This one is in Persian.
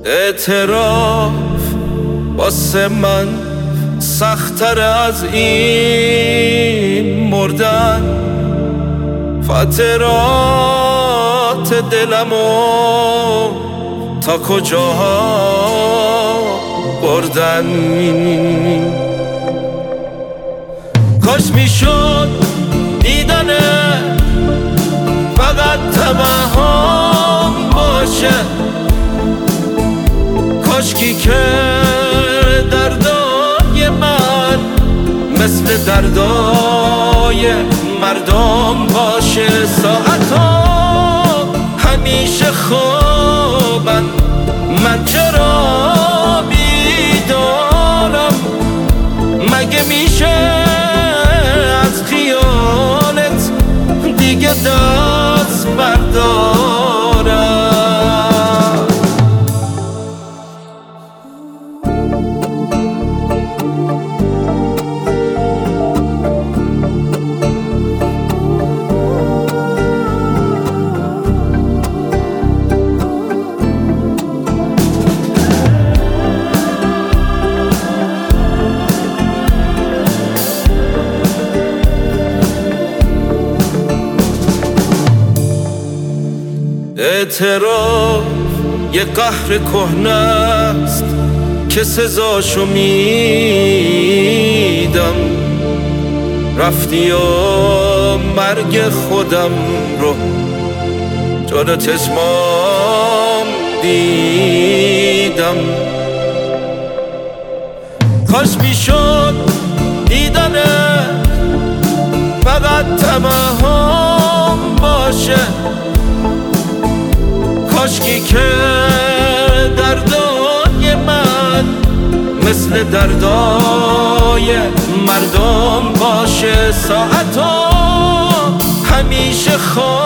اعتراف واسه من سخت‌تر از این مردن، خاطرات دلمو تا کجاها بردن. کاش میشد دیدنه فقط توهم باشه، کاشکی که دردای من مثل دردای مردم باشه. ساعتا همیشه خوابن، من چرا بیدارم؟ مگه میشه از خیالت دیگه دست بردارم؟ اعتراف یه قهر کهنه است که سزاشو میدم. رفتی و مرگ خودم رو جلو چشمام دیدم. کاش میشد دیدنه فقط توهم باشه، کاشکی که دردای من مثل دردای مردم باشه. ساعتا همیشه